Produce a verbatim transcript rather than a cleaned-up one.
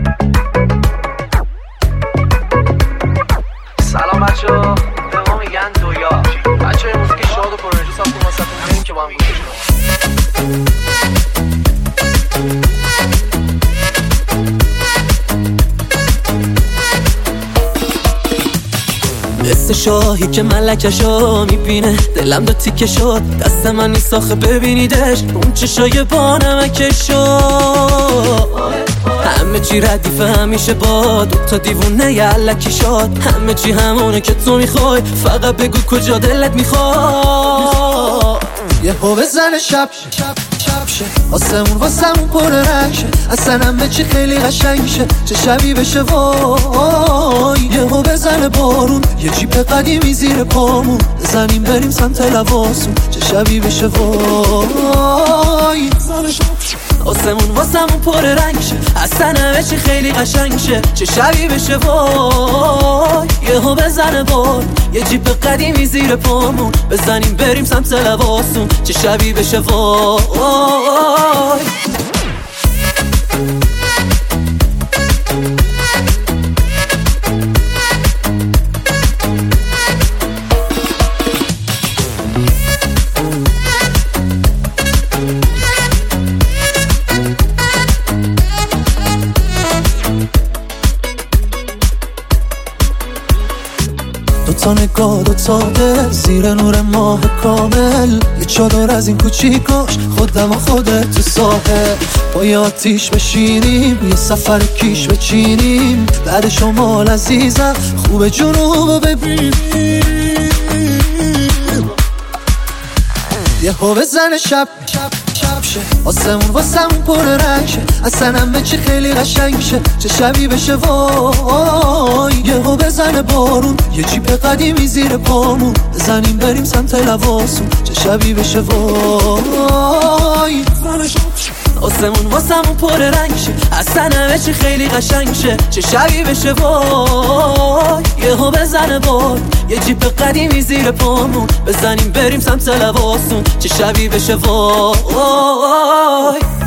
سلام بچه‌ها، به ما میگن دویا. بچه‌ها یه موزیک شاد و پرانرژی ساختیم واسهتون، بریم که با هم گوش کنیم. قصه شاهی که ملکشو میبینه، دلم دو تیکه شد، دست من نیست آخه ببینیدش، اون چشای با نمکشو. همه چی ردیفه همیشه با دوتا دیوونه یلکی شد، همه چی همونه که تو میخوای، فقط بگو کجا دلت میخواد. یه پا بزن شب شب شب شه، آسمون واسمون پر رنگ شه، اصلا همه چی خیلی قشنگ شه، چه شبی بشه وای. یه پا بزن بارون، یه جیپ قدیمی زیر پامون، بزنیم بریم سمت لواسون، چه شبی بشه وای. آسمون واسمون پر رنگ شه، اصلا همه چی خیلی قشنگ شه، چه شبی بشه وای. یهو بزنه بار، یه جیپ قدیمی زیر پامون، بزنیم بریم سمت لواسون، چه شبی بشه وای. دوتا نگاه دوتا دل زیر نور ماه کامل، یه چادر از این کوچیکاش خودم و خودت تو ساحل، با یه آتیش بشینیم، یه سفر کیش بچینیم، بعد شمال عزیزم خوب جنوب ببینیم. یه هو بزن شب شب شب شه، آسمون واسمون پر رنگ شه، اصلا همه چی خیلی قشنگ شه، چه شبی بشه وای. یه هو بزن بارون، یه جیپ قدیمی زیر پامون، بزنیم بریم سمت لواسون، چه شبی بشه وای. آسمون واسمون پر رنگ شه، اصلا همه چی خیلی قشنگ شه، چه شبی بشه وای. یهو بزنه بار، یه جیپ قدیمی زیر پامون، بزنیم بریم سمت لواسون، چه شبی بشه وای.